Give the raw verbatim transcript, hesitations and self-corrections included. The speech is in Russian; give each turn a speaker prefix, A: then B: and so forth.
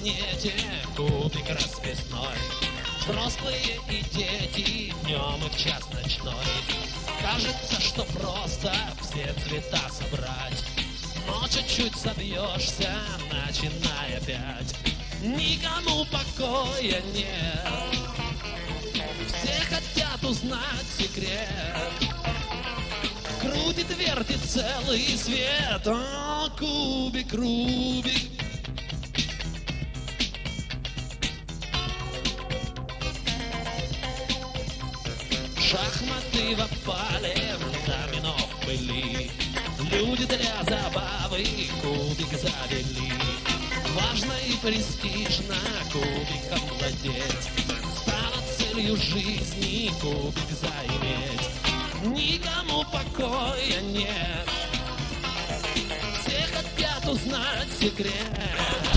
A: планете кубик расписной. Взрослые и дети днем и в час ночной. Кажется, что просто все цвета собрать, но чуть-чуть собьешься, начинай опять. Никому покоя нет, все хотят узнать секрет. Крутит, вертит целый свет, о, кубик, Рубик. Шахматы в опале, домино в пыли. Люди для забавы кубик завели. Важно и престижно кубиком владеть. Стало целью жизни кубик заиметь. Никому покоя нет, все хотят узнать секрет.